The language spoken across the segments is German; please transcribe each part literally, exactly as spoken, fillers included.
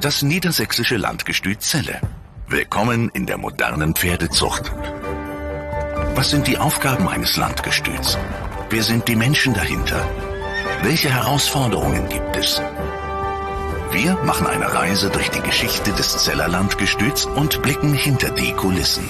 das niedersächsische Landgestüt Celle. Willkommen in der modernen Pferdezucht. Was sind die Aufgaben eines Landgestüts? Wer sind die Menschen dahinter? Welche Herausforderungen gibt es? Wir machen eine Reise durch die Geschichte des Celler Landgestüts und blicken hinter die Kulissen.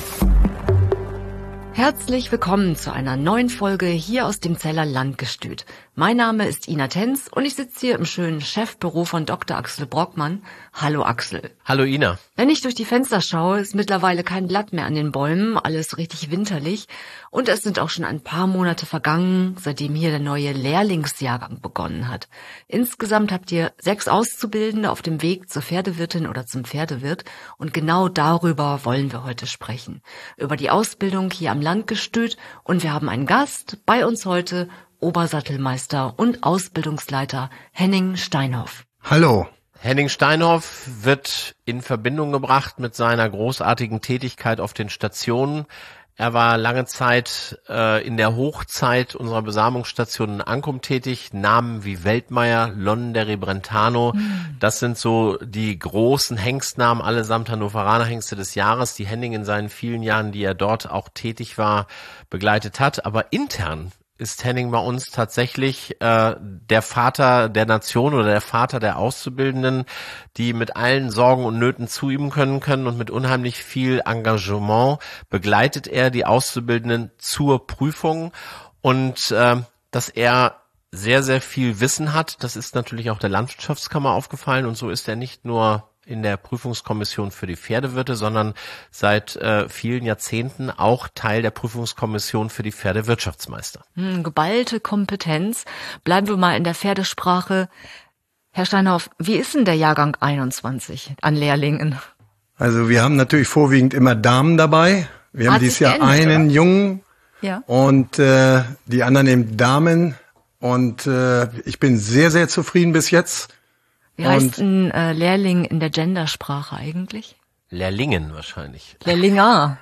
Herzlich willkommen zu einer neuen Folge hier aus dem Celler Landgestüt. Mein Name ist Ina Tenz und ich sitze hier im schönen Chefbüro von Doktor Axel Brockmann. Hallo Axel. Hallo Ina. Wenn ich durch die Fenster schaue, ist mittlerweile kein Blatt mehr an den Bäumen, alles richtig winterlich. Und es sind auch schon ein paar Monate vergangen, seitdem hier der neue Lehrlingsjahrgang begonnen hat. Insgesamt habt ihr sechs Auszubildende auf dem Weg zur Pferdewirtin oder zum Pferdewirt. Und genau darüber wollen wir heute sprechen. Über die Ausbildung hier am Landgestüt. Und wir haben einen Gast bei uns heute, Obersattelmeister und Ausbildungsleiter Henning Steinhoff. Hallo. Henning Steinhoff wird in Verbindung gebracht mit seiner großartigen Tätigkeit auf den Stationen. Er war lange Zeit äh, in der Hochzeit unserer Besamungsstation in Ankum tätig. Namen wie Weltmeier, Londonderry, Brentano, mhm. das sind so die großen Hengstnamen, allesamt Hannoveraner Hengste des Jahres, die Henning in seinen vielen Jahren, die er dort auch tätig war, begleitet hat. Aber intern ist Henning bei uns tatsächlich äh, der Vater der Nation oder der Vater der Auszubildenden, die mit allen Sorgen und Nöten zu ihm können können und mit unheimlich viel Engagement begleitet er die Auszubildenden zur Prüfung und äh, dass er sehr, sehr viel Wissen hat, das ist natürlich auch der Landwirtschaftskammer aufgefallen und so ist er nicht nur in der Prüfungskommission für die Pferdewirte, sondern seit äh, vielen Jahrzehnten auch Teil der Prüfungskommission für die Pferdewirtschaftsmeister. Hm, geballte Kompetenz. Bleiben wir mal in der Pferdesprache. Herr Steinhoff, wie ist denn der Jahrgang einundzwanzig an Lehrlingen? Also wir haben natürlich vorwiegend immer Damen dabei. Wir haben Hat dieses sich Jahr geändert, einen oder? Jungen Ja. und äh, die anderen eben Damen. Und äh, ich bin sehr, sehr zufrieden bis jetzt. Wie heißt ein äh, Lehrling in der Gendersprache eigentlich? Lehrlingen wahrscheinlich. Lehrlinger.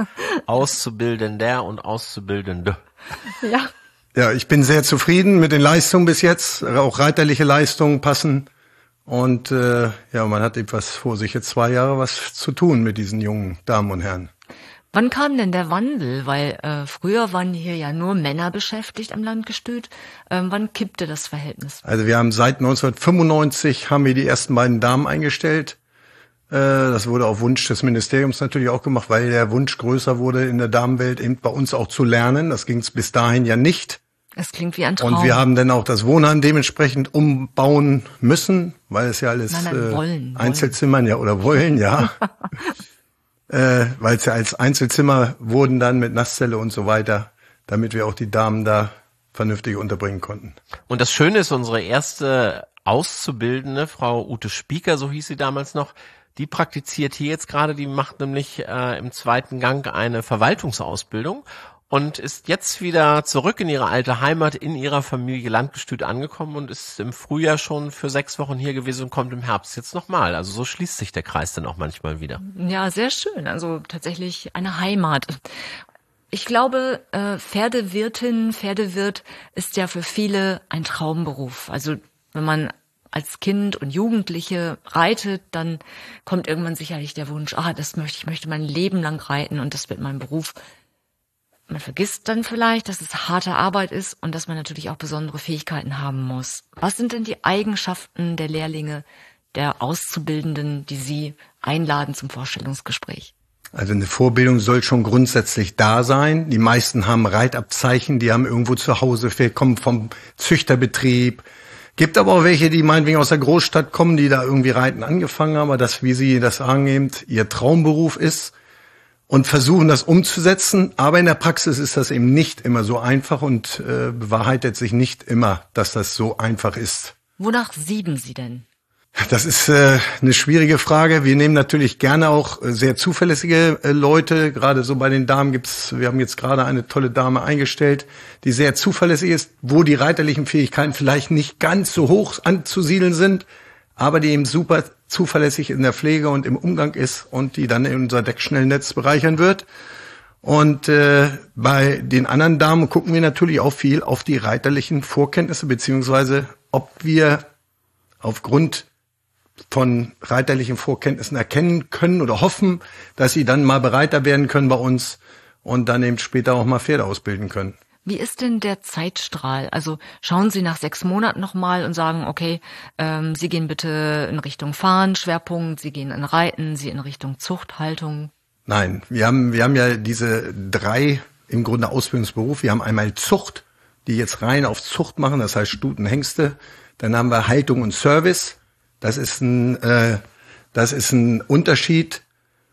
Auszubildender und Auszubildende. Ja. Ja, ich bin sehr zufrieden mit den Leistungen bis jetzt. Auch reiterliche Leistungen passen. Und äh, ja, man hat etwas vor sich, jetzt zwei Jahre was zu tun mit diesen jungen Damen und Herren. Wann kam denn der Wandel? Weil äh, früher waren hier ja nur Männer beschäftigt am Landgestüt. Ähm, wann kippte das Verhältnis? Also wir haben seit neunzehnhundertfünfundneunzig haben wir die ersten beiden Damen eingestellt. Äh, das wurde auf Wunsch des Ministeriums natürlich auch gemacht, weil der Wunsch größer wurde in der Damenwelt eben bei uns auch zu lernen. Das ging es bis dahin ja nicht. Es klingt wie ein Traum. Und wir haben dann auch das Wohnheim dementsprechend umbauen müssen, weil es ja alles Nein, nein, äh, wollen, Einzelzimmern ja oder wollen, ja. Äh, weil es ja als Einzelzimmer wurden dann mit Nasszelle und so weiter, damit wir auch die Damen da vernünftig unterbringen konnten. Und das Schöne ist, unsere erste Auszubildende, Frau Ute Spieker, so hieß sie damals noch, die praktiziert hier jetzt gerade, die macht nämlich äh, im zweiten Gang eine Verwaltungsausbildung und ist jetzt wieder zurück in ihre alte Heimat, in ihrer Familie Landgestüt angekommen und ist im Frühjahr schon für sechs Wochen hier gewesen und kommt im Herbst jetzt nochmal. Also so schließt sich der Kreis dann auch manchmal wieder. Ja, sehr schön. Also tatsächlich eine Heimat. Ich glaube, äh, Pferdewirtin, Pferdewirt ist ja für viele ein Traumberuf. Also wenn man als Kind und Jugendliche reitet, dann kommt irgendwann sicherlich der Wunsch, ah, das möchte ich, möchte mein Leben lang reiten und das wird mein Beruf. Man vergisst dann vielleicht, dass es harte Arbeit ist und dass man natürlich auch besondere Fähigkeiten haben muss. Was sind denn die Eigenschaften der Lehrlinge, der Auszubildenden, die Sie einladen zum Vorstellungsgespräch? Also eine Vorbildung soll schon grundsätzlich da sein. Die meisten haben Reitabzeichen, die haben irgendwo zu Hause, kommen vom Züchterbetrieb. Gibt aber auch welche, die meinetwegen aus der Großstadt kommen, die da irgendwie Reiten angefangen haben, aber das, wie Sie das angeben, ihr Traumberuf ist. Und versuchen das umzusetzen, aber in der Praxis ist das eben nicht immer so einfach und äh, bewahrheitet sich nicht immer, dass das so einfach ist. Wonach sieben Sie denn? Das ist äh, eine schwierige Frage. Wir nehmen natürlich gerne auch äh, sehr zuverlässige äh, Leute. Gerade so bei den Damen gibt's, wir haben jetzt gerade eine tolle Dame eingestellt, die sehr zuverlässig ist, wo die reiterlichen Fähigkeiten vielleicht nicht ganz so hoch anzusiedeln sind, aber die eben super zuverlässig in der Pflege und im Umgang ist und die dann in unser Deckschnellnetz bereichern wird. Und äh, bei den anderen Damen gucken wir natürlich auch viel auf die reiterlichen Vorkenntnisse, beziehungsweise ob wir aufgrund von reiterlichen Vorkenntnissen erkennen können oder hoffen, dass sie dann mal bereiter werden können bei uns und dann eben später auch mal Pferde ausbilden können. Wie ist denn der Zeitstrahl? Also schauen Sie nach sechs Monaten nochmal und sagen, okay, ähm, Sie gehen bitte in Richtung Fahren, Schwerpunkt, Sie gehen in Reiten, Sie in Richtung Zuchthaltung. Nein, wir haben, wir haben ja diese drei im Grunde Ausbildungsberuf. Wir haben einmal Zucht, die jetzt rein auf Zucht machen, das heißt Stuten, Hengste. Dann haben wir Haltung und Service. Das ist ein, äh, das ist ein Unterschied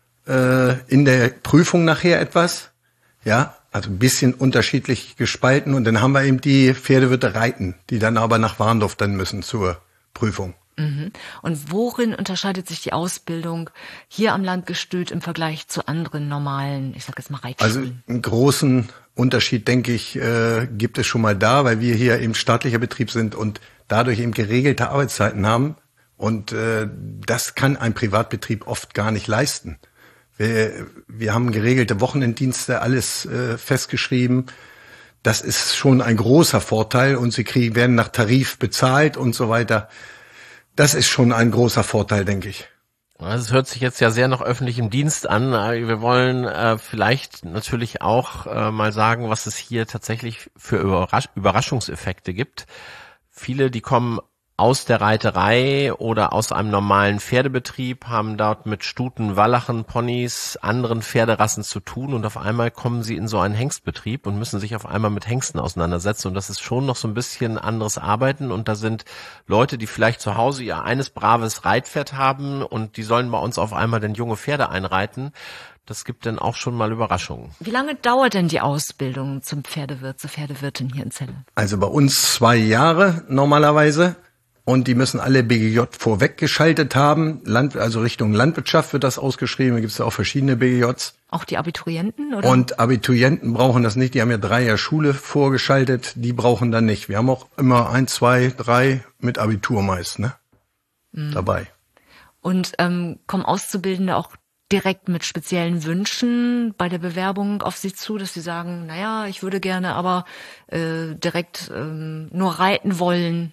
äh, in der Prüfung nachher etwas. Ja, also ein bisschen unterschiedlich gespalten. Und dann haben wir eben die Pferdewirte reiten, die dann aber nach Warndorf dann müssen zur Prüfung. Mhm. Und worin unterscheidet sich die Ausbildung hier am Landgestüt im Vergleich zu anderen normalen, ich sag jetzt mal Reitschulen? Also einen großen Unterschied, denke ich, äh, gibt es schon mal da, weil wir hier eben staatlicher Betrieb sind und dadurch eben geregelte Arbeitszeiten haben. Und äh, das kann ein Privatbetrieb oft gar nicht leisten. Wir, wir haben geregelte Wochenenddienste, alles äh, festgeschrieben. Das ist schon ein großer Vorteil und sie kriegen, werden nach Tarif bezahlt und so weiter. Das ist schon ein großer Vorteil, denke ich. Es hört sich jetzt ja sehr nach öffentlichem Dienst an. Wir wollen äh, vielleicht natürlich auch äh, mal sagen, was es hier tatsächlich für Überrasch- Überraschungseffekte gibt. Viele, die kommen aus der Reiterei oder aus einem normalen Pferdebetrieb, haben dort mit Stuten, Wallachen, Ponys, anderen Pferderassen zu tun und auf einmal kommen sie in so einen Hengstbetrieb und müssen sich auf einmal mit Hengsten auseinandersetzen und das ist schon noch so ein bisschen anderes Arbeiten und da sind Leute, die vielleicht zu Hause ihr eines braves Reitpferd haben und die sollen bei uns auf einmal dann junge Pferde einreiten. Das gibt dann auch schon mal Überraschungen. Wie lange dauert denn die Ausbildung zum Pferdewirt, zur Pferdewirtin hier in Celle? Also bei uns zwei Jahre normalerweise. Und die müssen alle B G J vorweggeschaltet haben. Land, also Richtung Landwirtschaft wird das ausgeschrieben. Da gibt es ja auch verschiedene B G Js. Auch die Abiturienten, oder? Und Abiturienten brauchen das nicht. Die haben ja drei Jahre Schule vorgeschaltet. Die brauchen dann nicht. Wir haben auch immer ein, zwei, drei mit Abitur meist, ne? Mhm. Dabei. Und ähm, kommen Auszubildende auch direkt mit speziellen Wünschen bei der Bewerbung auf Sie zu, dass Sie sagen, naja, ich würde gerne aber äh, direkt ähm, nur reiten wollen?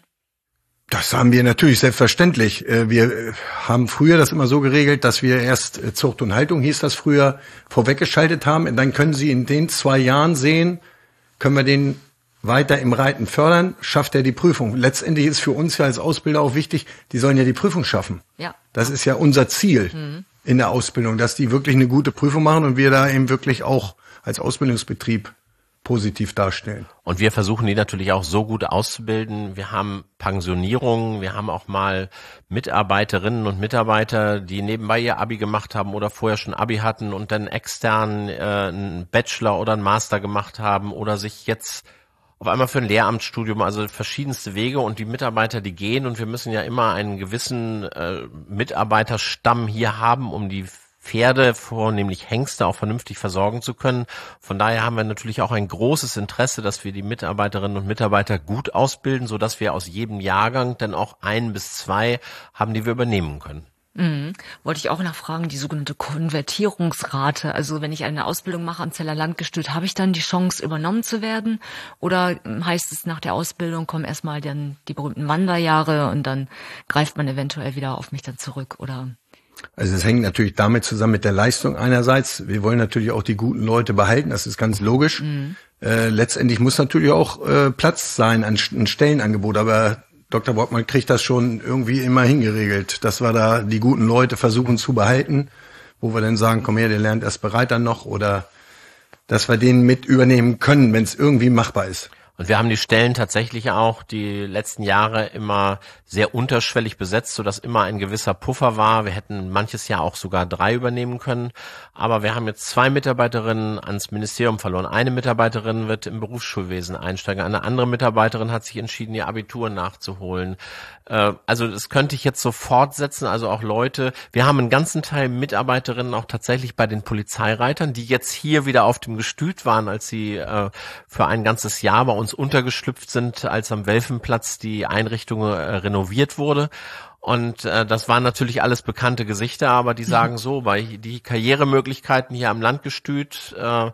Das haben wir natürlich selbstverständlich. Wir haben früher das immer so geregelt, dass wir erst Zucht und Haltung, hieß das früher, vorweggeschaltet haben. Und dann können Sie in den zwei Jahren sehen, können wir den weiter im Reiten fördern, schafft er die Prüfung. Letztendlich ist für uns ja als Ausbilder auch wichtig, die sollen ja die Prüfung schaffen. Ja. Das ist ja unser Ziel mhm. in der Ausbildung, dass die wirklich eine gute Prüfung machen und wir da eben wirklich auch als Ausbildungsbetrieb positiv darstellen. Und wir versuchen die natürlich auch so gut auszubilden. Wir haben Pensionierungen, wir haben auch mal Mitarbeiterinnen und Mitarbeiter, die nebenbei ihr Abi gemacht haben oder vorher schon Abi hatten und dann extern äh, einen Bachelor oder einen Master gemacht haben oder sich jetzt auf einmal für ein Lehramtsstudium, also verschiedenste Wege und die Mitarbeiter, die gehen und wir müssen ja immer einen gewissen äh, Mitarbeiterstamm hier haben, um die Pferde, vornehmlich Hengste, auch vernünftig versorgen zu können. Von daher haben wir natürlich auch ein großes Interesse, dass wir die Mitarbeiterinnen und Mitarbeiter gut ausbilden, sodass wir aus jedem Jahrgang dann auch ein bis zwei haben, die wir übernehmen können. Mhm. Wollte ich auch nachfragen, die sogenannte Konvertierungsrate. Also wenn ich eine Ausbildung mache am Celler Landgestüt, habe ich dann die Chance, übernommen zu werden? Oder heißt es, nach der Ausbildung kommen erstmal dann die berühmten Wanderjahre und dann greift man eventuell wieder auf mich dann zurück? Oder? Also es hängt natürlich damit zusammen mit der Leistung einerseits. Wir wollen natürlich auch die guten Leute behalten, das ist ganz logisch. Mhm. Äh, letztendlich muss natürlich auch äh, Platz sein an ein Stellenangebot, aber Doktor Brockmann kriegt das schon irgendwie immer hingeregelt, dass wir da die guten Leute versuchen zu behalten, wo wir dann sagen, komm her, der lernt erst bereit dann noch, oder dass wir den mit übernehmen können, wenn es irgendwie machbar ist. Und wir haben die Stellen tatsächlich auch die letzten Jahre immer sehr unterschwellig besetzt, sodass immer ein gewisser Puffer war. Wir hätten manches Jahr auch sogar drei übernehmen können. Aber wir haben jetzt zwei Mitarbeiterinnen ans Ministerium verloren. Eine Mitarbeiterin wird im Berufsschulwesen einsteigen. Eine andere Mitarbeiterin hat sich entschieden, ihr Abitur nachzuholen. Also das könnte ich jetzt so fortsetzen. Also auch Leute, wir haben einen ganzen Teil Mitarbeiterinnen auch tatsächlich bei den Polizeireitern, die jetzt hier wieder auf dem Gestüt waren, als sie für ein ganzes Jahr bei uns untergeschlüpft sind, als am Welfenplatz die Einrichtung äh, renoviert wurde. Und äh, das waren natürlich alles bekannte Gesichter, aber die sagen so, weil die Karrieremöglichkeiten hier am Landgestüt äh,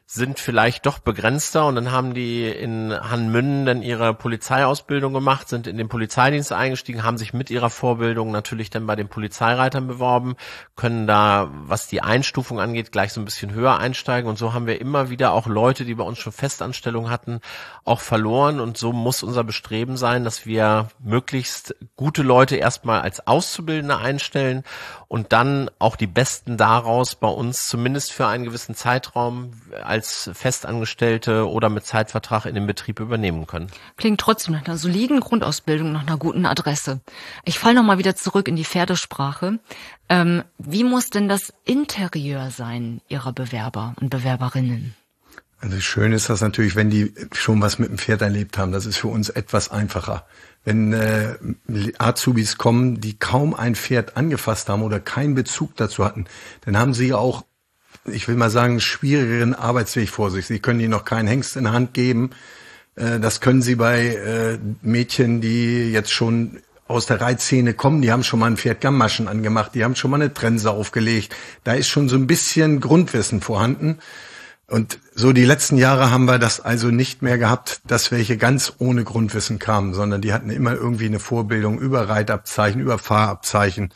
sind vielleicht doch begrenzter und dann haben die in Hannmünden dann ihre Polizeiausbildung gemacht, sind in den Polizeidienst eingestiegen, haben sich mit ihrer Vorbildung natürlich dann bei den Polizeireitern beworben, können da, was die Einstufung angeht, gleich so ein bisschen höher einsteigen und so haben wir immer wieder auch Leute, die bei uns schon Festanstellungen hatten, auch verloren und so muss unser Bestreben sein, dass wir möglichst gute Leute erstmal als Auszubildende einstellen und dann auch die Besten daraus bei uns zumindest für einen gewissen Zeitraum als Festangestellte oder mit Zeitvertrag in den Betrieb übernehmen können. Klingt trotzdem nach einer soliden Grundausbildung, nach einer guten Adresse. Ich falle nochmal wieder zurück in die Pferdesprache. Ähm, wie muss denn das Interieur sein Ihrer Bewerber und Bewerberinnen? Also schön ist das natürlich, wenn die schon was mit dem Pferd erlebt haben. Das ist für uns etwas einfacher. Wenn äh, Azubis kommen, die kaum ein Pferd angefasst haben oder keinen Bezug dazu hatten, dann haben sie auch, ich will mal sagen, einen schwierigeren Arbeitsweg vor sich. Sie können ihnen noch keinen Hengst in der Hand geben. Äh, das können sie bei äh, Mädchen, die jetzt schon aus der Reitszene kommen, die haben schon mal ein Pferd Gammaschen angemacht, die haben schon mal eine Trense aufgelegt. Da ist schon so ein bisschen Grundwissen vorhanden. Und so die letzten Jahre haben wir das also nicht mehr gehabt, dass welche ganz ohne Grundwissen kamen, sondern die hatten immer irgendwie eine Vorbildung über Reitabzeichen, über Fahrabzeichen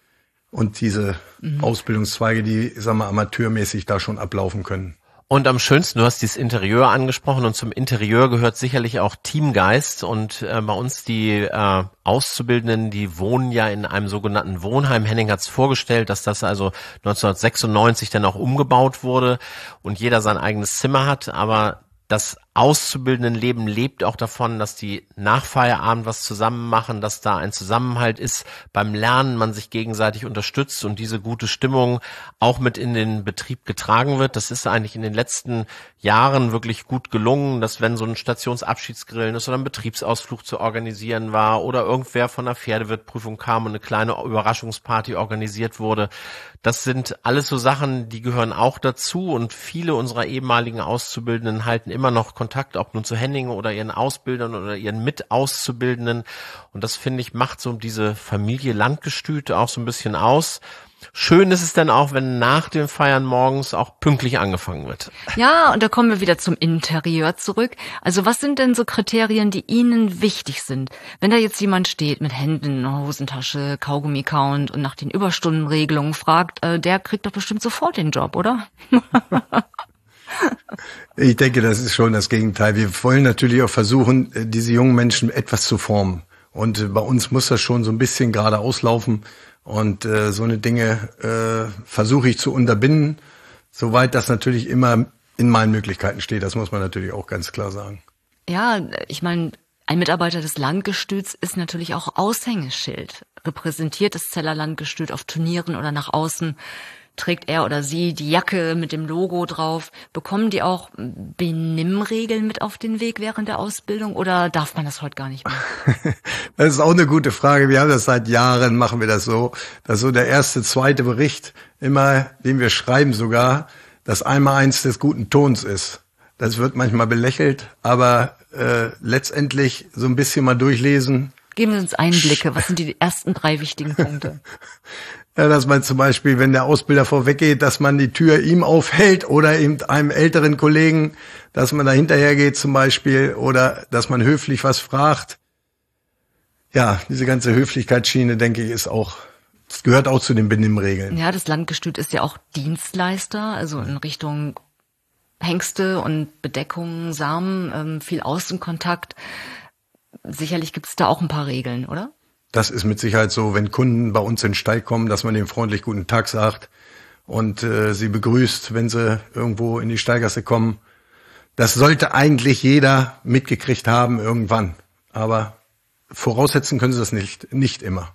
und diese mhm. Ausbildungszweige, die, sagen wir, amateurmäßig da schon ablaufen können. Und am schönsten, du hast dieses Interieur angesprochen und zum Interieur gehört sicherlich auch Teamgeist und äh, bei uns die äh, Auszubildenden, die wohnen ja in einem sogenannten Wohnheim. Henning hat es vorgestellt, dass das also neunzehnhundertsechsundneunzig dann auch umgebaut wurde und jeder sein eigenes Zimmer hat, aber das Auszubildendenleben lebt auch davon, dass die nach Feierabend was zusammen machen, dass da ein Zusammenhalt ist, beim Lernen man sich gegenseitig unterstützt und diese gute Stimmung auch mit in den Betrieb getragen wird. Das ist eigentlich in den letzten Jahren wirklich gut gelungen, dass wenn so ein Stationsabschiedsgrillen ist oder ein Betriebsausflug zu organisieren war oder irgendwer von der Pferdewirtprüfung kam und eine kleine Überraschungsparty organisiert wurde. Das sind alles so Sachen, die gehören auch dazu und viele unserer ehemaligen Auszubildenden halten immer noch Kontakt, ob nun zu Henning oder ihren Ausbildern oder ihren Mitauszubildenden. Und das, finde ich, macht so diese Familie Landgestüt auch so ein bisschen aus. Schön ist es dann auch, wenn nach dem Feiern morgens auch pünktlich angefangen wird. Ja, und da kommen wir wieder zum Interieur zurück. Also was sind denn so Kriterien, die Ihnen wichtig sind? Wenn da jetzt jemand steht mit Händen in der Hosentasche, Kaugummi count und nach den Überstundenregelungen fragt, äh, der kriegt doch bestimmt sofort den Job, oder? Ich denke, das ist schon das Gegenteil. Wir wollen natürlich auch versuchen, diese jungen Menschen etwas zu formen. Und bei uns muss das schon so ein bisschen geradeaus laufen. Und äh, so eine Dinge äh, versuche ich zu unterbinden, soweit das natürlich immer in meinen Möglichkeiten steht. Das muss man natürlich auch ganz klar sagen. Ja, ich meine, ein Mitarbeiter des Landgestüts ist natürlich auch Aushängeschild. Repräsentiert das Zeller Landgestüt auf Turnieren oder nach außen. Trägt er oder sie die Jacke mit dem Logo drauf? Bekommen die auch Benimmregeln mit auf den Weg während der Ausbildung oder darf man das heute gar nicht mehr? Das ist auch eine gute Frage. Wir haben das seit Jahren, machen wir das so, dass so der erste, zweite Bericht immer, den wir schreiben sogar, das Einmaleins des guten Tons ist. Das wird manchmal belächelt, aber äh, letztendlich so ein bisschen mal durchlesen. Geben Sie uns Einblicke. Was sind die ersten drei wichtigen Punkte? Ja, dass man zum Beispiel, wenn der Ausbilder vorweggeht, dass man die Tür ihm aufhält oder eben einem älteren Kollegen, dass man da hinterher geht zum Beispiel oder dass man höflich was fragt. Ja, diese ganze Höflichkeitsschiene, denke ich, ist auch, das gehört auch zu den Benimmregeln. Ja, das Landgestüt ist ja auch Dienstleister, also in Richtung Hengste und Bedeckung, Samen, ähm, viel Außenkontakt. Sicherlich gibt es da auch ein paar Regeln, oder? Das ist mit Sicherheit so, wenn Kunden bei uns in den Stall kommen, dass man denen freundlich guten Tag sagt und äh, sie begrüßt, wenn sie irgendwo in die Stallgasse kommen. Das sollte eigentlich jeder mitgekriegt haben irgendwann. Aber voraussetzen können sie das nicht, nicht immer.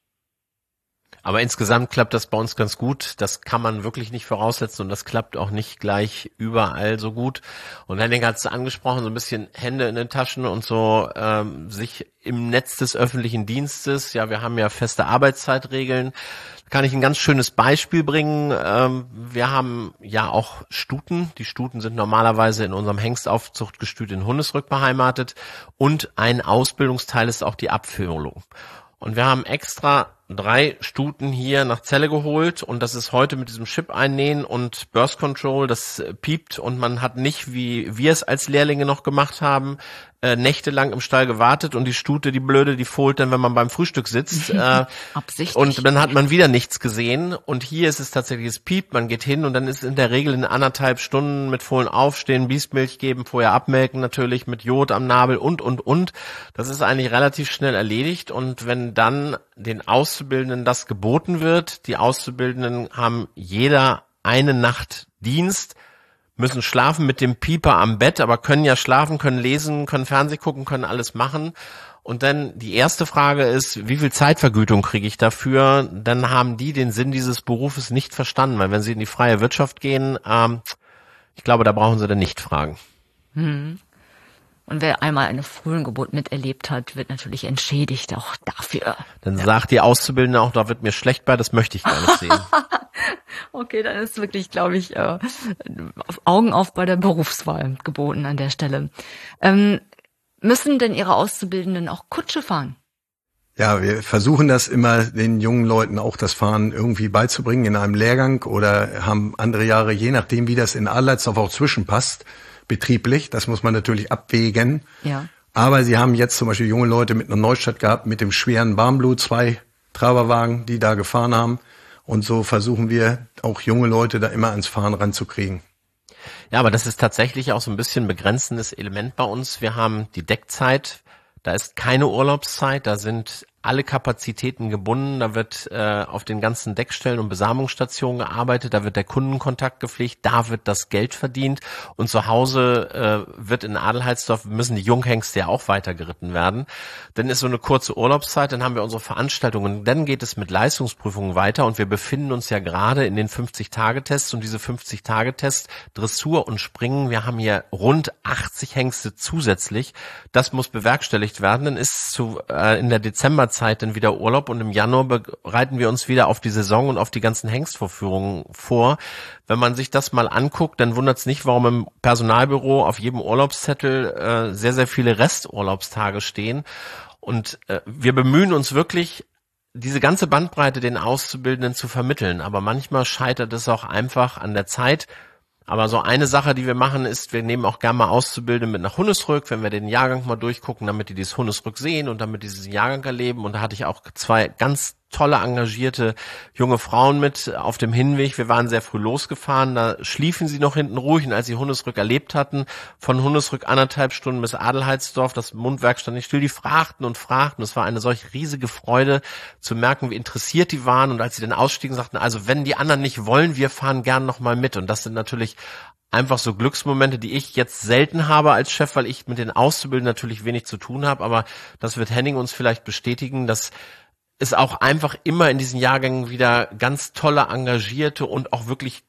Aber insgesamt klappt das bei uns ganz gut. Das kann man wirklich nicht voraussetzen und das klappt auch nicht gleich überall so gut. Und Henning hat es angesprochen, so ein bisschen Hände in den Taschen und so ähm, sich im Netz des öffentlichen Dienstes. Ja, wir haben ja feste Arbeitszeitregeln. Da kann ich ein ganz schönes Beispiel bringen. Ähm, wir haben ja auch Stuten. Die Stuten sind normalerweise in unserem Hengstaufzuchtgestüt in Hundesrück beheimatet. Und ein Ausbildungsteil ist auch die Abführung. Und wir haben extra drei Stuten hier nach Celle geholt und das ist heute mit diesem Chip einnähen und Burst Control, das piept und man hat nicht, wie wir es als Lehrlinge noch gemacht haben, äh, nächtelang im Stall gewartet und die Stute, die Blöde, die fohlt dann, wenn man beim Frühstück sitzt. Äh, Absichtlich. Und dann hat man wieder nichts gesehen und hier ist es tatsächlich, es piept, man geht hin und dann ist in der Regel in anderthalb Stunden mit Fohlen aufstehen, Biestmilch geben, vorher abmelken natürlich mit Jod am Nabel und, und, und. Das ist eigentlich relativ schnell erledigt und wenn dann den Auszubildenden das geboten wird, die Auszubildenden haben jeder eine Nacht Dienst, müssen schlafen mit dem Pieper am Bett, aber können ja schlafen, können lesen, können Fernsehen gucken, können alles machen. Und dann die erste Frage ist, wie viel Zeitvergütung kriege ich dafür? Dann haben die den Sinn dieses Berufes nicht verstanden, weil wenn sie in die freie Wirtschaft gehen, ähm, ich glaube, da brauchen sie dann nicht fragen. Hm. Und wer einmal eine Fohlengeburt miterlebt hat, wird natürlich entschädigt auch dafür. Dann ja. sagt die Auszubildende auch, da wird mir schlecht bei, das möchte ich gar nicht sehen. Okay, dann ist wirklich, glaube ich, äh, Augen auf bei der Berufswahl geboten an der Stelle. Ähm, müssen denn Ihre Auszubildenden auch Kutsche fahren? Ja, wir versuchen das immer den jungen Leuten auch das Fahren irgendwie beizubringen in einem Lehrgang oder haben andere Jahre, je nachdem wie das in Adlersdorf auch zwischenpasst, betrieblich. Das muss man natürlich abwägen. Ja. Aber sie haben jetzt zum Beispiel junge Leute mit einer Neustadt gehabt, mit dem schweren Warmblut, zwei Traberwagen, die da gefahren haben. Und so versuchen wir auch junge Leute da immer ans Fahren ranzukriegen. Ja, aber das ist tatsächlich auch so ein bisschen begrenzendes Element bei uns. Wir haben die Deckzeit, da ist keine Urlaubszeit, da sind alle Kapazitäten gebunden, da wird äh, auf den ganzen Deckstellen und Besamungsstationen gearbeitet, da wird der Kundenkontakt gepflegt, da wird das Geld verdient und zu Hause äh, wird in Adelheidsdorf, müssen die Junghengste ja auch weiter geritten werden. Dann ist so eine kurze Urlaubszeit, dann haben wir unsere Veranstaltungen, dann geht es mit Leistungsprüfungen weiter und wir befinden uns ja gerade in den fünfzig-Tage-Tests und diese fünfzig-Tage-Tests Dressur und Springen, wir haben hier rund achtzig Hengste zusätzlich, das muss bewerkstelligt werden, dann ist zu, äh, in der Dezember Zeit dann wieder Urlaub und im Januar bereiten wir uns wieder auf die Saison und auf die ganzen Hengstvorführungen vor. Wenn man sich das mal anguckt, dann wundert es nicht, warum im Personalbüro auf jedem Urlaubszettel äh, sehr, sehr viele Resturlaubstage stehen. Und äh, wir bemühen uns wirklich, diese ganze Bandbreite den Auszubildenden zu vermitteln. Aber manchmal scheitert es auch einfach an der Zeit. Aber so eine Sache, die wir machen, ist, wir nehmen auch gerne mal Auszubildende mit nach Hunnesrück, wenn wir den Jahrgang mal durchgucken, damit die dieses Hunnesrück sehen und damit die diesen Jahrgang erleben. Und da hatte ich auch zwei ganz tolle, engagierte junge Frauen mit auf dem Hinweg. Wir waren sehr früh losgefahren, da schliefen sie noch hinten ruhig. Und als sie Hunnesrück erlebt hatten, von Hunnesrück anderthalb Stunden bis Adelheidsdorf, das Mundwerk stand nicht still, die fragten und fragten. Es war eine solch riesige Freude zu merken, wie interessiert die waren. Und als sie dann ausstiegen, sagten, also wenn die anderen nicht wollen, wir fahren gern noch mal mit. Und das sind natürlich einfach so Glücksmomente, die ich jetzt selten habe als Chef, weil ich mit den Auszubildenden natürlich wenig zu tun habe. Aber das wird Henning uns vielleicht bestätigen, dass es auch einfach immer in diesen Jahrgängen wieder ganz tolle, engagierte und auch wirklich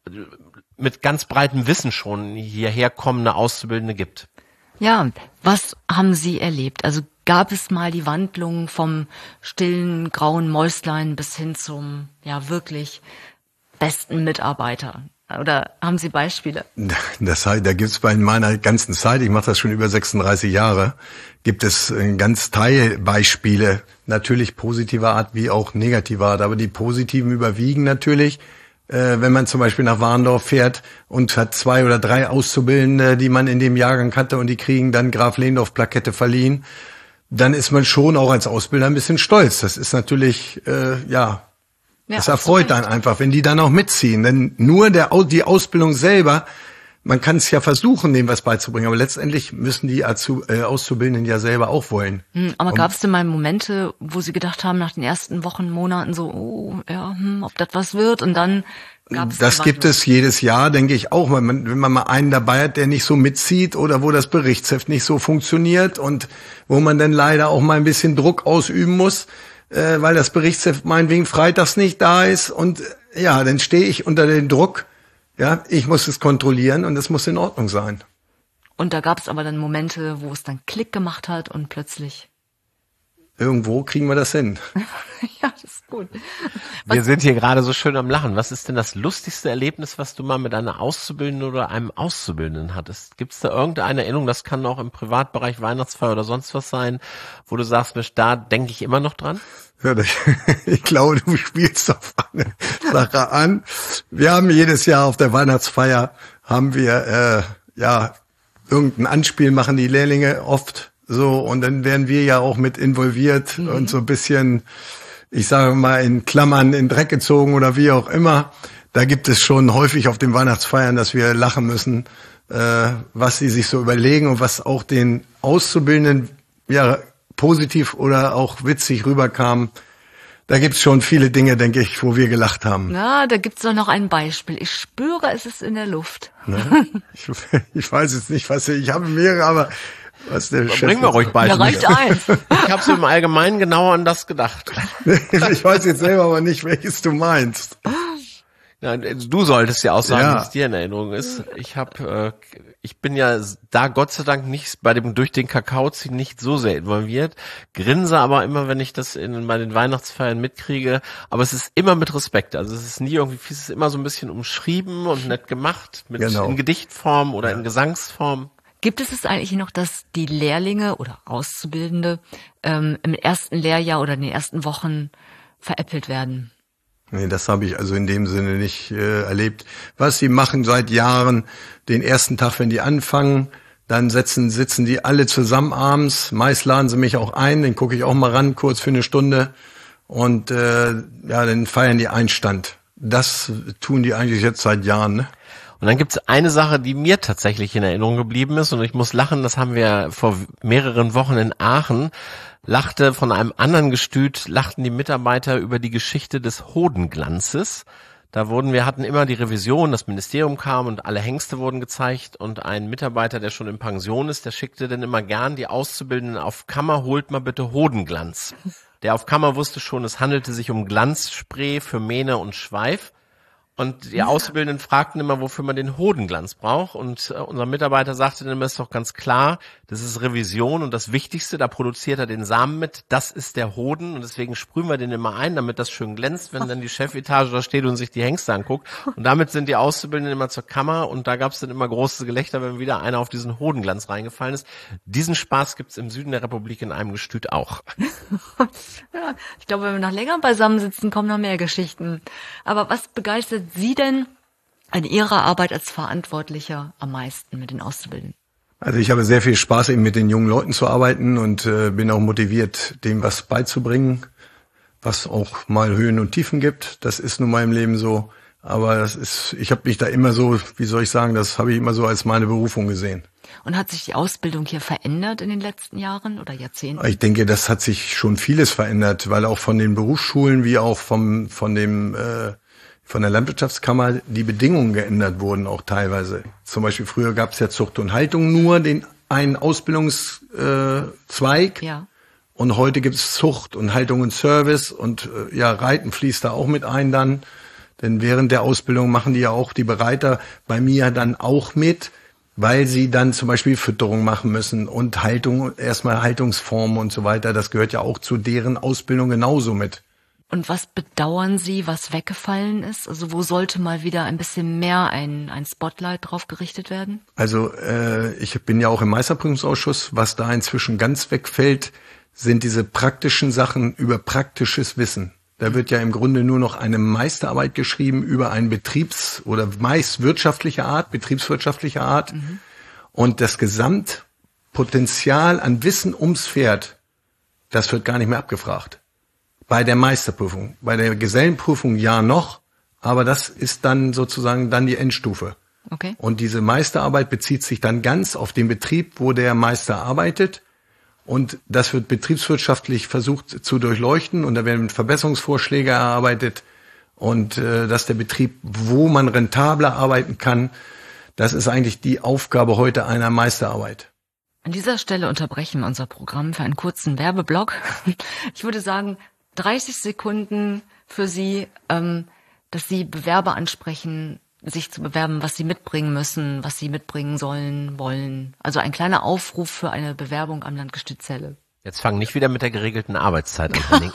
mit ganz breitem Wissen schon hierher kommende Auszubildende gibt. Ja, was haben Sie erlebt? Also gab es mal die Wandlung vom stillen, grauen Mäuslein bis hin zum, ja, wirklich besten Mitarbeiter? Oder haben Sie Beispiele? Das heißt, da gibt's bei meiner ganzen Zeit, ich mache das schon über sechsunddreißig Jahre, gibt es ganz Teilbeispiele, natürlich positiver Art wie auch negativer Art. Aber die positiven überwiegen natürlich, äh, wenn man zum Beispiel nach Warndorf fährt und hat zwei oder drei Auszubildende, die man in dem Jahrgang hatte und die kriegen dann Graf Lehndorff-Plakette verliehen, dann ist man schon auch als Ausbilder ein bisschen stolz. Das ist natürlich, äh, ja... Ja, das erfreut dann einfach, wenn die dann auch mitziehen. Denn nur der, die Ausbildung selber, man kann es ja versuchen, dem was beizubringen, aber letztendlich müssen die Auszubildenden ja selber auch wollen. Hm, aber gab es denn mal Momente, wo Sie gedacht haben, nach den ersten Wochen, Monaten so, oh, ja, hm, ob das was wird? Und dann gab es das gibt es jedes Jahr, denke ich auch. Wenn man, wenn man mal einen dabei hat, der nicht so mitzieht oder wo das Berichtsheft nicht so funktioniert und wo man dann leider auch mal ein bisschen Druck ausüben muss, Äh, weil das Berichtsheft meinetwegen freitags nicht da ist und äh, ja, dann stehe ich unter dem Druck, ja, ich muss es kontrollieren und es muss in Ordnung sein. Und da gab es aber dann Momente, wo es dann Klick gemacht hat und plötzlich... irgendwo kriegen wir das hin. Ja, das ist gut. Was? Wir sind hier gerade so schön am Lachen. Was ist denn das lustigste Erlebnis, was du mal mit einer Auszubildenden oder einem Auszubildenden hattest? Gibt es da irgendeine Erinnerung, das kann auch im Privatbereich, Weihnachtsfeier oder sonst was sein, wo du sagst, Mensch, da denke ich immer noch dran? Ja, ich glaube, du spielst auf eine Sache an. Wir haben jedes Jahr auf der Weihnachtsfeier, haben wir, äh, ja, irgendein Anspiel machen die Lehrlinge oft so und dann werden wir ja auch mit involviert mhm. und so ein bisschen, ich sage mal, in Klammern in Dreck gezogen oder wie auch immer. Da gibt es schon häufig auf den Weihnachtsfeiern, dass wir lachen müssen, äh, was sie sich so überlegen und was auch den Auszubildenden ja positiv oder auch witzig rüberkam. Da gibt's schon viele Dinge, denke ich, wo wir gelacht haben. Na, da gibt's doch noch ein Beispiel. Ich spüre, es ist in der Luft. Ne? Ich, ich weiß jetzt nicht, was ich habe mehrere, aber was der Chef... Bringen wir ruhig Beispiele. Da reicht eins. Ich habe so im Allgemeinen genau an das gedacht. Ich weiß jetzt selber aber nicht, welches du meinst. Ja, du solltest ja auch sagen, ja. wie es dir in Erinnerung ist. Ich habe, äh, ich bin ja da Gott sei Dank nicht bei dem durch den Kakao ziehen nicht so sehr involviert, grinse aber immer, wenn ich das in bei den Weihnachtsfeiern mitkriege. Aber es ist immer mit Respekt. Also es ist nie irgendwie, es ist immer so ein bisschen umschrieben und nett gemacht, mit genau. in Gedichtform oder ja. in Gesangsform. Gibt es es eigentlich noch, dass die Lehrlinge oder Auszubildende ähm, im ersten Lehrjahr oder in den ersten Wochen veräppelt werden? Nee, das habe ich also in dem Sinne nicht äh, erlebt. Was sie machen seit Jahren, den ersten Tag, wenn die anfangen, dann setzen, sitzen die alle zusammen abends. Meist laden sie mich auch ein, den gucke ich auch mal ran, kurz für eine Stunde. Und äh, ja, dann feiern die Einstand. Das tun die eigentlich jetzt seit Jahren, ne? Und dann gibt's eine Sache, die mir tatsächlich in Erinnerung geblieben ist und ich muss lachen, das haben wir vor mehreren Wochen in Aachen, lachte von einem anderen Gestüt, lachten die Mitarbeiter über die Geschichte des Hodenglanzes. Da wurden wir hatten immer die Revision, das Ministerium kam und alle Hengste wurden gezeigt und ein Mitarbeiter, der schon in Pension ist, der schickte dann immer gern die Auszubildenden auf Kammer, holt mal bitte Hodenglanz. Der auf Kammer wusste schon, es handelte sich um Glanzspray für Mähne und Schweif. Und die Auszubildenden fragten immer, wofür man den Hodenglanz braucht. Und äh, unser Mitarbeiter sagte dann immer, ist doch ganz klar, das ist Revision und das Wichtigste, da produziert er den Samen mit, das ist der Hoden und deswegen sprühen wir den immer ein, damit das schön glänzt, wenn dann die Chefetage da steht und sich die Hengste anguckt. Und damit sind die Auszubildenden immer zur Kammer und da gab es dann immer großes Gelächter, wenn wieder einer auf diesen Hodenglanz reingefallen ist. Diesen Spaß gibt's im Süden der Republik in einem Gestüt auch. Ja, ich glaube, wenn wir noch länger beisammensitzen, kommen noch mehr Geschichten. Aber was begeistert Sie denn an Ihrer Arbeit als Verantwortlicher am meisten mit den Auszubildenden? Also ich habe sehr viel Spaß, eben mit den jungen Leuten zu arbeiten und äh, bin auch motiviert, dem was beizubringen, was auch mal Höhen und Tiefen gibt. Das ist nun mal im Leben so. Aber das ist, ich habe mich da immer so, wie soll ich sagen, das habe ich immer so als meine Berufung gesehen. Und hat sich die Ausbildung hier verändert in den letzten Jahren oder Jahrzehnten? Ich denke, das hat sich schon vieles verändert, weil auch von den Berufsschulen wie auch vom von dem äh, von der Landwirtschaftskammer die Bedingungen geändert wurden, auch teilweise. Zum Beispiel früher gab es ja Zucht und Haltung nur den einen Ausbildungszweig. Ja. Und heute gibt es Zucht und Haltung und Service und äh, ja, Reiten fließt da auch mit ein dann. Denn während der Ausbildung machen die ja auch die Bereiter bei mir dann auch mit, weil sie dann zum Beispiel Fütterung machen müssen und Haltung, erstmal Haltungsformen und so weiter. Das gehört ja auch zu deren Ausbildung genauso mit. Und was bedauern Sie, was weggefallen ist? Also wo sollte mal wieder ein bisschen mehr ein, ein Spotlight drauf gerichtet werden? Also äh, ich bin ja auch im Meisterprüfungsausschuss. Was da inzwischen ganz wegfällt, sind diese praktischen Sachen über praktisches Wissen. Da wird ja im Grunde nur noch eine Meisterarbeit geschrieben über eine Betriebs- oder meist wirtschaftliche Art, betriebswirtschaftliche Art. Mhm. Und das Gesamtpotenzial an Wissen ums Pferd, das wird gar nicht mehr abgefragt. Bei der Meisterprüfung. Bei der Gesellenprüfung ja noch, aber das ist dann sozusagen dann die Endstufe. Okay. Und diese Meisterarbeit bezieht sich dann ganz auf den Betrieb, wo der Meister arbeitet. Und das wird betriebswirtschaftlich versucht zu durchleuchten und da werden Verbesserungsvorschläge erarbeitet und äh, dass der Betrieb, wo man rentabler arbeiten kann, das ist eigentlich die Aufgabe heute einer Meisterarbeit. An dieser Stelle unterbrechen wir unser Programm für einen kurzen Werbeblock. Ich würde sagen, dreißig Sekunden für Sie, ähm, dass Sie Bewerber ansprechen, sich zu bewerben, was sie mitbringen müssen, was sie mitbringen sollen, wollen. Also ein kleiner Aufruf für eine Bewerbung am Landgestüt Celle. Jetzt fang nicht wieder mit der geregelten Arbeitszeit an, Henning.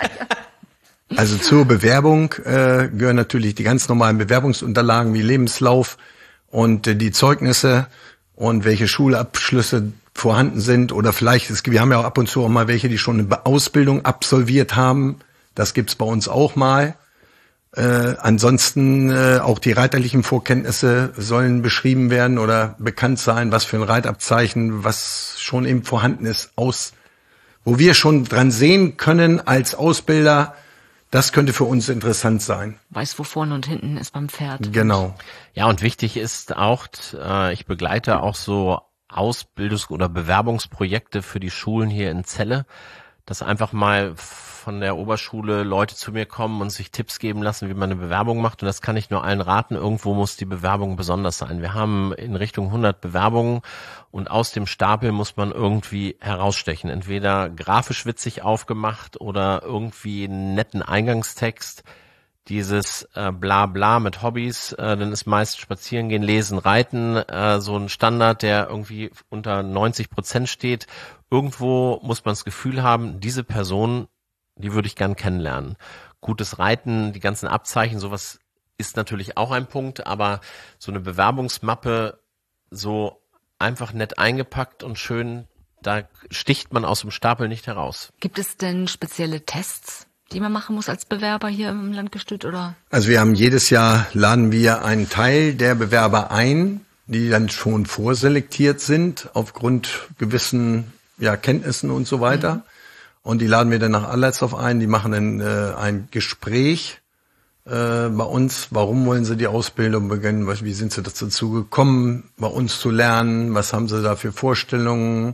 Also zur Bewerbung äh, gehören natürlich die ganz normalen Bewerbungsunterlagen wie Lebenslauf und äh, die Zeugnisse und welche Schulabschlüsse vorhanden sind oder vielleicht, ist, wir haben ja auch ab und zu auch mal welche, die schon eine Ausbildung absolviert haben. Das gibt's bei uns auch mal. Äh, ansonsten äh, auch die reiterlichen Vorkenntnisse sollen beschrieben werden oder bekannt sein, was für ein Reitabzeichen, was schon eben vorhanden ist, aus, wo wir schon dran sehen können als Ausbilder, das könnte für uns interessant sein. Weiß, wo vorne und hinten ist beim Pferd. Genau. Ja, und wichtig ist auch, äh, ich begleite auch so Ausbildungs- oder Bewerbungsprojekte für die Schulen hier in Celle, dass einfach mal von der Oberschule Leute zu mir kommen und sich Tipps geben lassen, wie man eine Bewerbung macht. Und das kann ich nur allen raten. Irgendwo muss die Bewerbung besonders sein. Wir haben in Richtung hundert Bewerbungen und aus dem Stapel muss man irgendwie herausstechen. Entweder grafisch witzig aufgemacht oder irgendwie einen netten Eingangstext. Dieses äh, bla bla mit Hobbys, äh, dann ist meist Spazieren gehen, Lesen, Reiten, äh, so ein Standard, der irgendwie unter neunzig Prozent steht. Irgendwo muss man das Gefühl haben, diese Person, die würde ich gern kennenlernen. Gutes Reiten, die ganzen Abzeichen, sowas ist natürlich auch ein Punkt, aber so eine Bewerbungsmappe so einfach nett eingepackt und schön, da sticht man aus dem Stapel nicht heraus. Gibt es denn spezielle Tests, die man machen muss als Bewerber hier im Landgestüt, oder? Also wir haben jedes Jahr, laden wir einen Teil der Bewerber ein, die dann schon vorselektiert sind aufgrund gewissen ja, Kenntnissen und so weiter. Mhm. Und die laden wir dann nach Anlassdorf ein, die machen dann äh, ein Gespräch äh, bei uns. Warum wollen sie die Ausbildung beginnen? Wie sind sie dazu gekommen, bei uns zu lernen? Was haben sie da für Vorstellungen?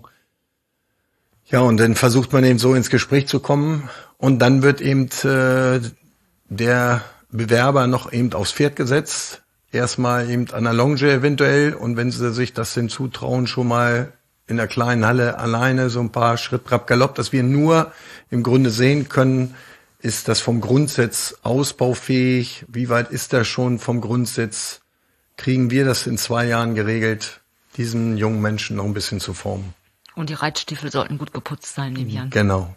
Ja, und dann versucht man eben so ins Gespräch zu kommen. Und dann wird eben äh, der Bewerber noch eben aufs Pferd gesetzt. Erstmal eben an der Longe eventuell. Und wenn sie sich das denn zutrauen, schon mal in der kleinen Halle alleine so ein paar Schritt, Trab, Galopp, dass wir nur im Grunde sehen können, ist das vom Grundsatz ausbaufähig? Wie weit ist das schon vom Grundsatz? Kriegen wir das in zwei Jahren geregelt, diesen jungen Menschen noch ein bisschen zu formen? Und die Reitstiefel sollten gut geputzt sein, nehme ich an. Genau.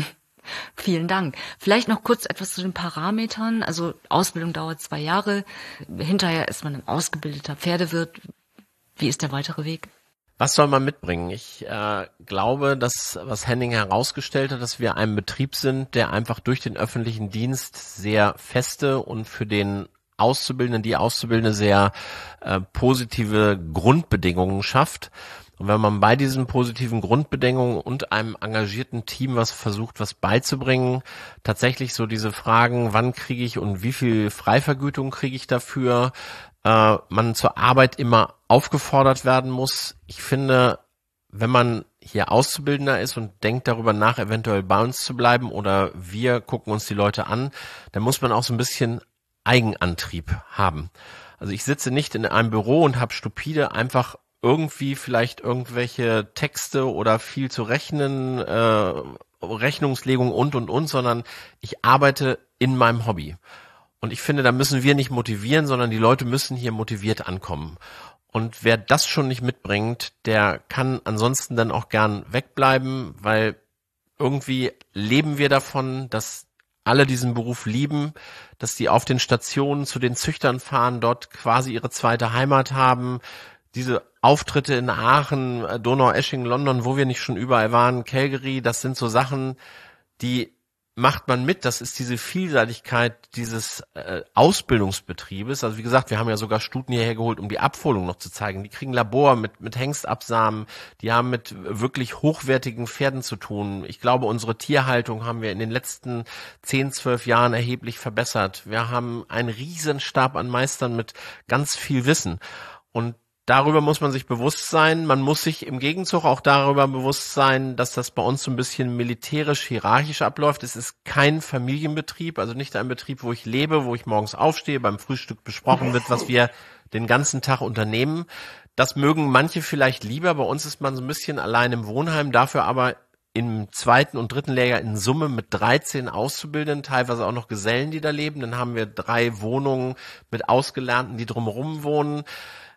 Vielen Dank. Vielleicht noch kurz etwas zu den Parametern. Also Ausbildung dauert zwei Jahre. Hinterher ist man ein ausgebildeter Pferdewirt. Wie ist der weitere Weg? Was soll man mitbringen? Ich äh, glaube, dass, was Henning herausgestellt hat, dass wir ein Betrieb sind, der einfach durch den öffentlichen Dienst sehr feste und für den Auszubildenden, die Auszubildende sehr äh, positive Grundbedingungen schafft. Und wenn man bei diesen positiven Grundbedingungen und einem engagierten Team was versucht, was beizubringen, tatsächlich so diese Fragen, wann kriege ich und wie viel Freivergütung kriege ich dafür, äh, man zur Arbeit immer aufgefordert werden muss. Ich finde, wenn man hier Auszubildender ist und denkt darüber nach, eventuell bei uns zu bleiben oder wir gucken uns die Leute an, dann muss man auch so ein bisschen Eigenantrieb haben. Also ich sitze nicht in einem Büro und habe stupide einfach irgendwie vielleicht irgendwelche Texte oder viel zu rechnen, äh, Rechnungslegung und, und, und, sondern ich arbeite in meinem Hobby. Und ich finde, da müssen wir nicht motivieren, sondern die Leute müssen hier motiviert ankommen. Und wer das schon nicht mitbringt, der kann ansonsten dann auch gern wegbleiben, weil irgendwie leben wir davon, dass alle diesen Beruf lieben, dass die auf den Stationen zu den Züchtern fahren, dort quasi ihre zweite Heimat haben. Diese Auftritte in Aachen, Donaueschingen, London, wo wir nicht schon überall waren, Calgary, das sind so Sachen, die macht man mit. Das ist diese Vielseitigkeit dieses äh, Ausbildungsbetriebes. Also wie gesagt, wir haben ja sogar Stuten hierher geholt, um die Abfolung noch zu zeigen. Die kriegen Labor mit mit Hengstabsamen, die haben mit wirklich hochwertigen Pferden zu tun. Ich glaube, unsere Tierhaltung haben wir in den letzten zehn, zwölf Jahren erheblich verbessert. Wir haben einen riesen Stab an Meistern mit ganz viel Wissen. Und darüber muss man sich bewusst sein. Man muss sich im Gegenzug auch darüber bewusst sein, dass das bei uns so ein bisschen militärisch-hierarchisch abläuft. Es ist kein Familienbetrieb, also nicht ein Betrieb, wo ich lebe, wo ich morgens aufstehe, beim Frühstück besprochen wird, was wir den ganzen Tag unternehmen. Das mögen manche vielleicht lieber. Bei uns ist man so ein bisschen allein im Wohnheim, dafür aber im zweiten und dritten Lehrjahr in Summe mit dreizehn Auszubildenden, teilweise auch noch Gesellen, die da leben. Dann haben wir drei Wohnungen mit Ausgelernten, die drumherum wohnen.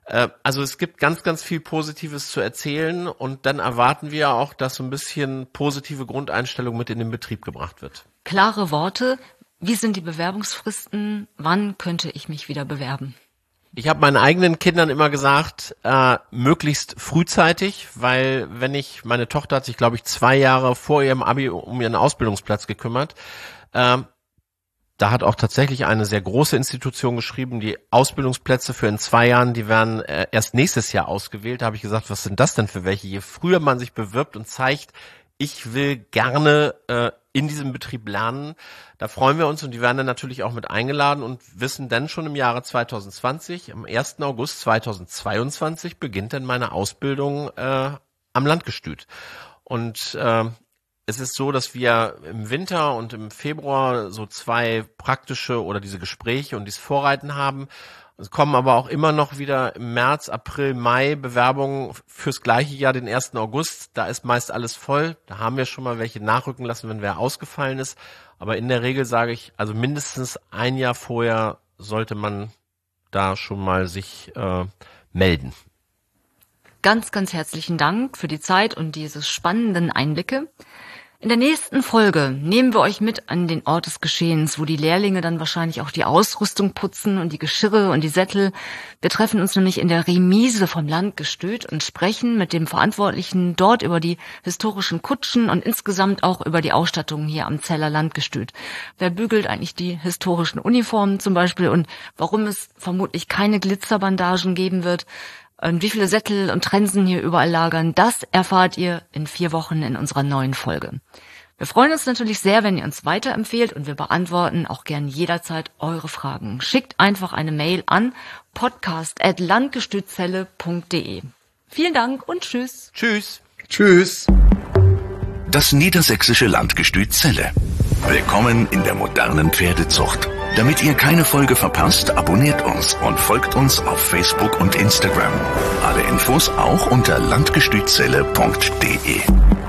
Äh, also es gibt ganz, ganz viel Positives zu erzählen und dann erwarten wir auch, dass so ein bisschen positive Grundeinstellung mit in den Betrieb gebracht wird. Klare Worte. Wie sind die Bewerbungsfristen? Wann könnte ich mich wieder bewerben? Ich habe meinen eigenen Kindern immer gesagt, äh, möglichst frühzeitig, weil wenn ich, meine Tochter hat sich, glaube ich, zwei Jahre vor ihrem Abi um ihren Ausbildungsplatz gekümmert. Äh, da hat auch tatsächlich eine sehr große Institution geschrieben, die Ausbildungsplätze für in zwei Jahren, die werden äh, erst nächstes Jahr ausgewählt. Da habe ich gesagt, was sind das denn für welche? Je früher man sich bewirbt und zeigt, ich will gerne äh, in diesem Betrieb lernen, da freuen wir uns und die werden dann natürlich auch mit eingeladen und wissen dann schon im Jahre zwanzig zwanzig, am ersten August zweitausendzweiundzwanzig beginnt dann meine Ausbildung äh, am Landgestüt. Und äh, es ist so, dass wir im Winter und im Februar so zwei praktische oder diese Gespräche und dieses Vorreiten haben. Es kommen aber auch immer noch wieder im März, April, Mai Bewerbungen fürs gleiche Jahr, den ersten August. Da ist meist alles voll. Da haben wir schon mal welche nachrücken lassen, wenn wer ausgefallen ist. Aber in der Regel sage ich, also mindestens ein Jahr vorher sollte man da schon mal sich äh, melden. Ganz, ganz herzlichen Dank für die Zeit und diese spannenden Einblicke. In der nächsten Folge nehmen wir euch mit an den Ort des Geschehens, wo die Lehrlinge dann wahrscheinlich auch die Ausrüstung putzen und die Geschirre und die Sättel. Wir treffen uns nämlich in der Remise vom Landgestüt und sprechen mit dem Verantwortlichen dort über die historischen Kutschen und insgesamt auch über die Ausstattung hier am Zeller Landgestüt. Wer bügelt eigentlich die historischen Uniformen zum Beispiel und warum es vermutlich keine Glitzerbandagen geben wird? Und wie viele Sättel und Trensen hier überall lagern, das erfahrt ihr in vier Wochen in unserer neuen Folge. Wir freuen uns natürlich sehr, wenn ihr uns weiterempfehlt und wir beantworten auch gern jederzeit eure Fragen. Schickt einfach eine Mail an podcast at landgestützelle punkt de. Vielen Dank und tschüss. Tschüss. Tschüss. Das niedersächsische Landgestüt Celle. Willkommen in der modernen Pferdezucht. Damit ihr keine Folge verpasst, abonniert uns und folgt uns auf Facebook und Instagram. Alle Infos auch unter landgestützelle punkt de.